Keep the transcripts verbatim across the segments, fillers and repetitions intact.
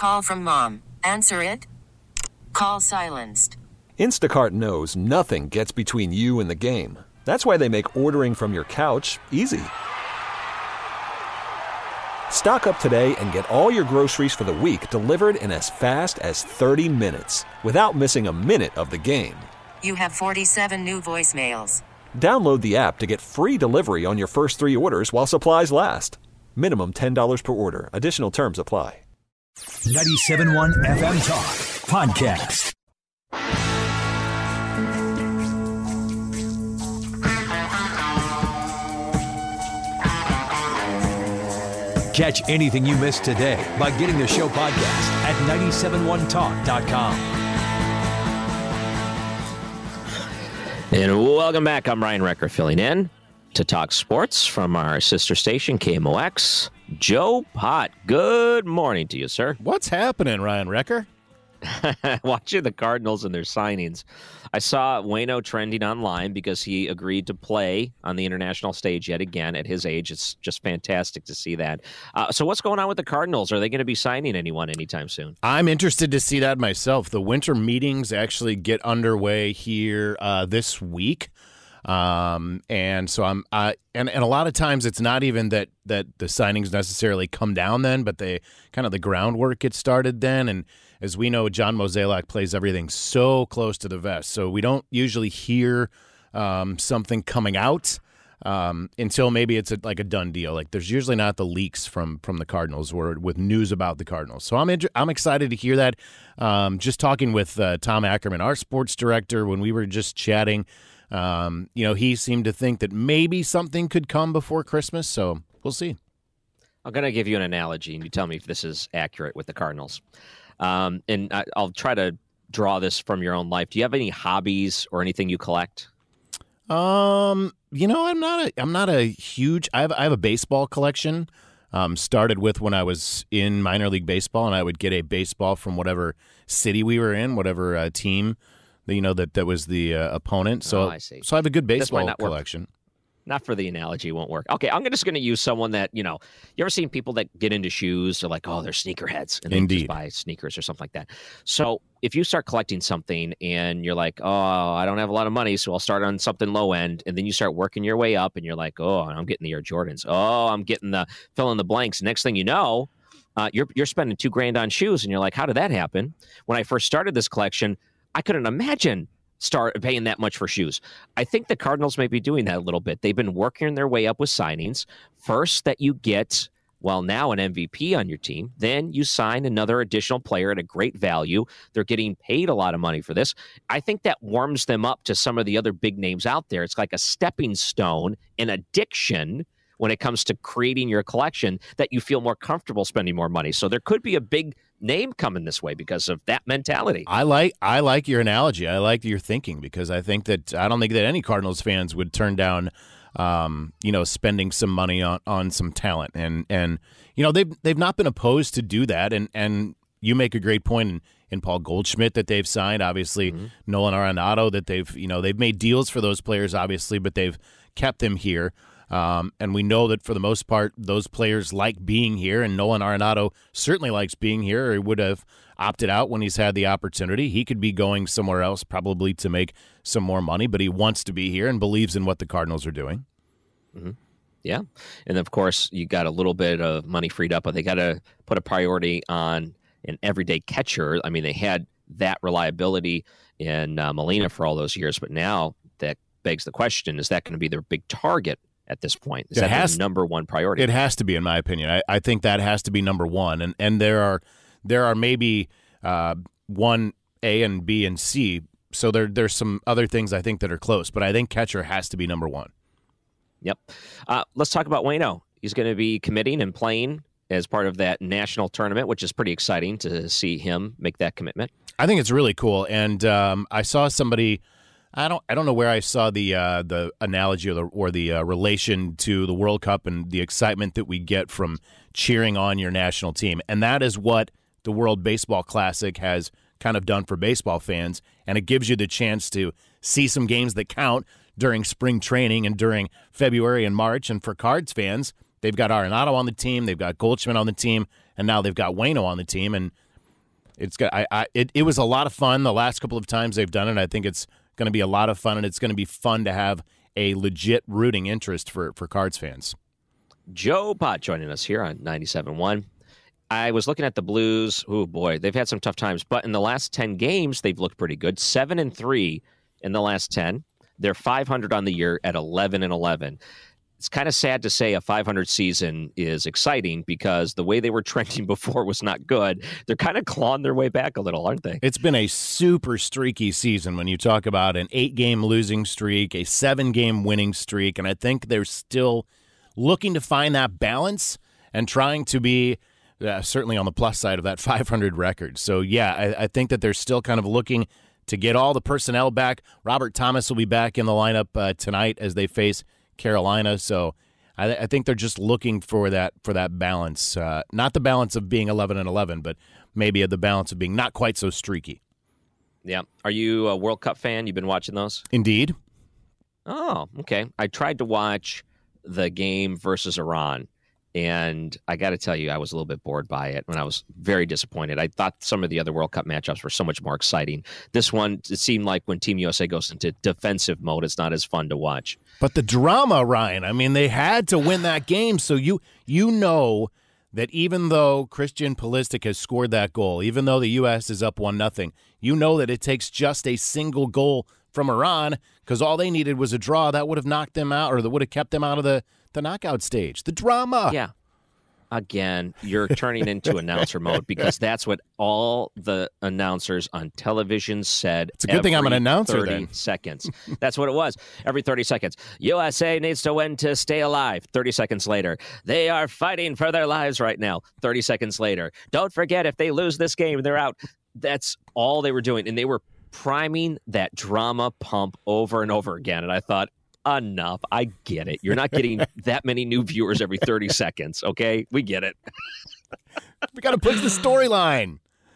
call from mom. Answer it. Call silenced. Instacart knows nothing gets between you and the game. That's why they make ordering from your couch easy. Stock up today and get all your groceries for the week delivered in as fast as thirty minutes without missing a minute of the game. You have forty-seven new voicemails. Download the app to get free delivery on your first three orders while supplies last. Minimum ten dollars per order. Additional terms apply. ninety-seven point one F M Talk Podcast. Catch anything you missed today by getting the show podcast at nine seven one talk dot com. And welcome back. I'm Ryan Recker filling in to talk sports from our sister station, K M O X. Joe Pott, good morning to you, sir. What's happening, Ryan Recker? Watching the Cardinals and their signings. I saw Waino trending online because he agreed to play on the international stage yet again at his age. It's just fantastic to see that. Uh, so what's going on with the Cardinals? Are they going to be signing anyone anytime soon? I'm interested to see that myself. The winter meetings actually get underway here uh, this week. Um, and so I'm, uh, and, and a lot of times it's not even that, that the signings necessarily come down then, but they kind of the groundwork gets started then. And as we know, John Mozeliak plays everything so close to the vest. So we don't usually hear, um, something coming out, um, until maybe it's a, like a done deal. Like there's usually not the leaks from, from the Cardinals or with news about the Cardinals. So I'm, inter- I'm excited to hear that. Um, just talking with, uh, Tom Ackerman, our sports director, when we were just chatting, Um, you know, he seemed to think that maybe something could come before Christmas, so we'll see. I'm going to give you an analogy, and you tell me if this is accurate with the Cardinals. Um, and I, I'll try to draw this from your own life. Do you have any hobbies or anything you collect? Um, you know, I'm not a, I'm not a huge. I have, I have a baseball collection. Um, started with when I was in minor league baseball, and I would get a baseball from whatever city we were in, whatever uh, team. You know, that that was the uh, opponent. So, oh, I see. so I have a good baseball not collection. Work. Not for the analogy, won't work. Okay, I'm just going to use someone that, you know, you ever seen people that get into shoes? They're like, oh, they're sneakerheads. And they Indeed. just buy sneakers or something like that. So if you start collecting something and you're like, oh, I don't have a lot of money, so I'll start on something low end. And then you start working your way up and you're like, oh, I'm getting the Air Jordans. Oh, I'm getting the fill in the blanks. Next thing you know, uh, you're you're spending two grand on shoes. And you're like, how did that happen? When I first started this collection, I couldn't imagine start paying that much for shoes. I think the Cardinals may be doing that a little bit. They've been working their way up with signings. First, that you get, well, now an M V P on your team. Then you sign another additional player at a great value. They're getting paid a lot of money for this. I think that warms them up to some of the other big names out there. It's like a stepping stone, an addiction when it comes to creating your collection that you feel more comfortable spending more money. So there could be a big name coming this way because of that mentality. I like I like your analogy. I like your thinking because I think that I don't think that any Cardinals fans would turn down, um, you know, spending some money on, on some talent. And and you know they've they've not been opposed to do that. And and you make a great point in, in Paul Goldschmidt that they've signed. Obviously, mm-hmm. Nolan Arenado that they've you know they've made deals for those players obviously, but they've kept them here. Um, and we know that for the most part, those players like being here, and Nolan Arenado certainly likes being here, or he would have opted out when he's had the opportunity. He could be going somewhere else probably to make some more money, but he wants to be here and believes in what the Cardinals are doing. Mm-hmm. Yeah. And, of course, you got a little bit of money freed up, but they got to put a priority on an everyday catcher. I mean, they had that reliability in uh, Molina for all those years, but now that begs the question, is that going to be their big target at this point? Is it that has, the number one priority? It has to be, in my opinion. I, I think that has to be number one. And and there are there are maybe uh, one A and B and C. So there there's some other things I think that are close, but I think catcher has to be number one. Yep. Uh, let's talk about Waino. He's going to be committing and playing as part of that national tournament, which is pretty exciting to see him make that commitment. I think it's really cool. And um, I saw somebody. I don't. I don't know where I saw the uh, the analogy or the or the uh, relation to the World Cup and the excitement that we get from cheering on your national team, and that is what the World Baseball Classic has kind of done for baseball fans, and it gives you the chance to see some games that count during spring training and during February and March. And for Cards fans, they've got Arenado on the team, they've got Goldschmidt on the team, and now they've got Waino on the team, and it's got. I, I it, it was a lot of fun the last couple of times they've done it. I think it's going to be a lot of fun, and it's going to be fun to have a legit rooting interest for for Cards fans. Joe Pott joining us here on ninety-seven point one. I was looking at the Blues. Oh boy, they've had some tough times, but in the last ten games, they've looked pretty good. Seven and three in the last ten. They're five hundred on the year at eleven and eleven. It's kind of sad to say a five hundred season is exciting because the way they were trending before was not good. They're kind of clawing their way back a little, aren't they? It's been a super streaky season when you talk about an eight-game losing streak, a seven-game winning streak, and I think they're still looking to find that balance and trying to be uh, certainly on the plus side of that five hundred record. So, yeah, I, I think that they're still kind of looking to get all the personnel back. Robert Thomas will be back in the lineup uh, tonight as they face Carolina. So I, I think they're just looking for that for that balance. Uh, not the balance of being eleven and eleven, but maybe the balance of being not quite so streaky. Yeah. Are you a World Cup fan? You've been watching those? Indeed. Oh, okay. I tried to watch the game versus Iran, and I got to tell you, I was a little bit bored by it, and I was very disappointed. I thought some of the other World Cup matchups were so much more exciting. This one, it seemed like when Team U S A goes into defensive mode, it's not as fun to watch. But the drama, Ryan, I mean, they had to win that game, so you you know that even though Christian Pulisic has scored that goal, even though the U S is up one nothing, you know that it takes just a single goal from Iran, because all they needed was a draw that would have knocked them out, or that would have kept them out of the, the knockout stage. The drama. Yeah. Again, you're turning into announcer mode because that's what all the announcers on television said. It's a good thing I'm an announcer thirty then. seconds. That's what it was. Every thirty seconds. U S A needs to win to stay alive. thirty seconds later. They are fighting for their lives right now. thirty seconds later. Don't forget, if they lose this game, they're out. That's all they were doing. And they were priming that drama pump over and over again. And I thought, enough. I get it. You're not getting that many new viewers every thirty seconds, okay? We get it. We got to push the storyline.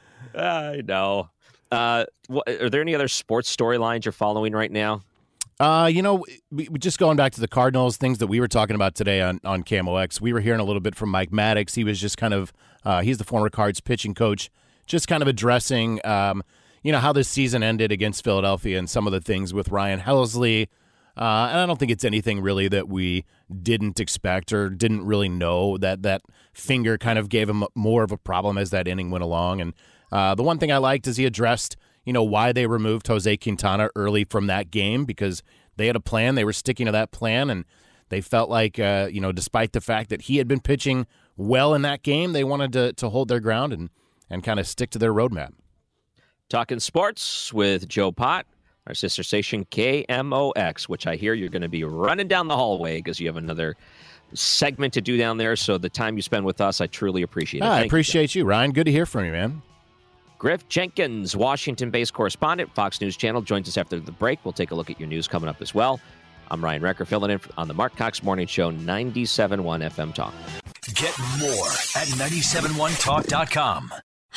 I know. Uh, what, are there any other sports storylines you're following right now? Uh, you know, we, we just going back to the Cardinals, things that we were talking about today on, on K M O X. We were hearing a little bit from Mike Maddox. He was just kind of, uh, he's the former Cards pitching coach, just kind of addressing, um, you know, how this season ended against Philadelphia and some of the things with Ryan Helsley. Uh, and I don't think it's anything really that we didn't expect or didn't really know. That that finger kind of gave him more of a problem as that inning went along. And uh, the one thing I liked is he addressed, you know, why they removed Jose Quintana early from that game, because they had a plan. They were sticking to that plan, and they felt like, uh, you know, despite the fact that he had been pitching well in that game, they wanted to to hold their ground and, and kind of stick to their roadmap. Talking sports with Joe Pott. Our sister station, K M O X, which I hear you're going to be running down the hallway because you have another segment to do down there. So the time you spend with us, I truly appreciate it. Ah, I Thank appreciate you. you, Ryan. Good to hear from you, man. Griff Jenkins, Washington-based correspondent, Fox News Channel, joins us after the break. We'll take a look at your news coming up as well. I'm Ryan Recker, filling in on the Mark Cox Morning Show, ninety-seven point one F M Talk. Get more at nine seven one talk dot com.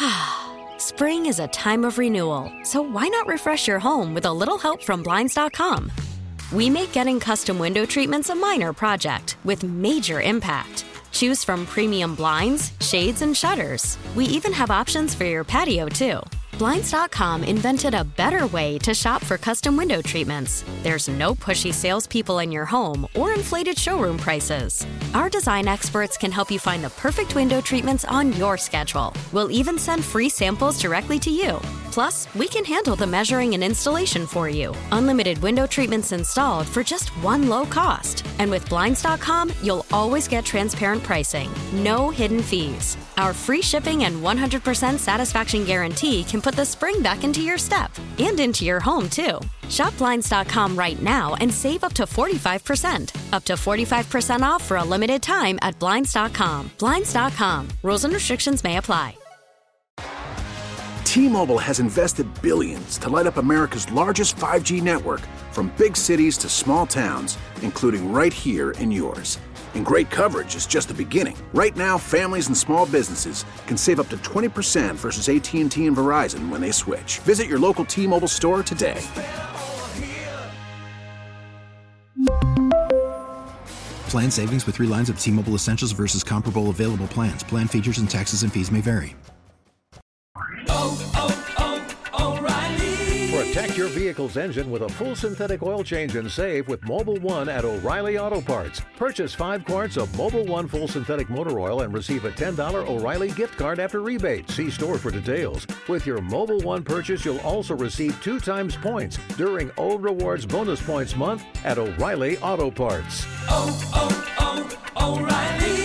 Spring is a time of renewal, so why not refresh your home with a little help from Blinds dot com? We make getting custom window treatments a minor project with major impact. Choose from premium blinds, shades, and shutters. We even have options for your patio, too. Blinds dot com invented a better way to shop for custom window treatments. There's no pushy salespeople in your home or inflated showroom prices. Our design experts can help you find the perfect window treatments on your schedule. We'll even send free samples directly to you. Plus, we can handle the measuring and installation for you. Unlimited window treatments installed for just one low cost. And with Blinds dot com, you'll always get transparent pricing. No hidden fees. Our free shipping and one hundred percent satisfaction guarantee can put the spring back into your step and into your home, too. Shop Blinds dot com right now and save up to forty-five percent. Up to forty-five percent off for a limited time at Blinds dot com. Blinds dot com. Rules and restrictions may apply. T-Mobile has invested billions to light up America's largest five G network, from big cities to small towns, including right here in yours. And great coverage is just the beginning. Right now, families and small businesses can save up to twenty percent versus A T and T and Verizon when they switch. Visit your local T-Mobile store today. Plan savings with three lines of T-Mobile Essentials versus comparable available plans. Plan features and taxes and fees may vary. oh, oh, O'Reilly. Protect your vehicle's engine with a full synthetic oil change and save with Mobil one at O'Reilly Auto Parts. Purchase five quarts of Mobil one full synthetic motor oil and receive a ten dollars O'Reilly gift card after rebate. See store for details. With your Mobil one purchase, you'll also receive two times points during O Rewards Bonus Points Month at O'Reilly Auto Parts. Oh, oh, oh, O'Reilly.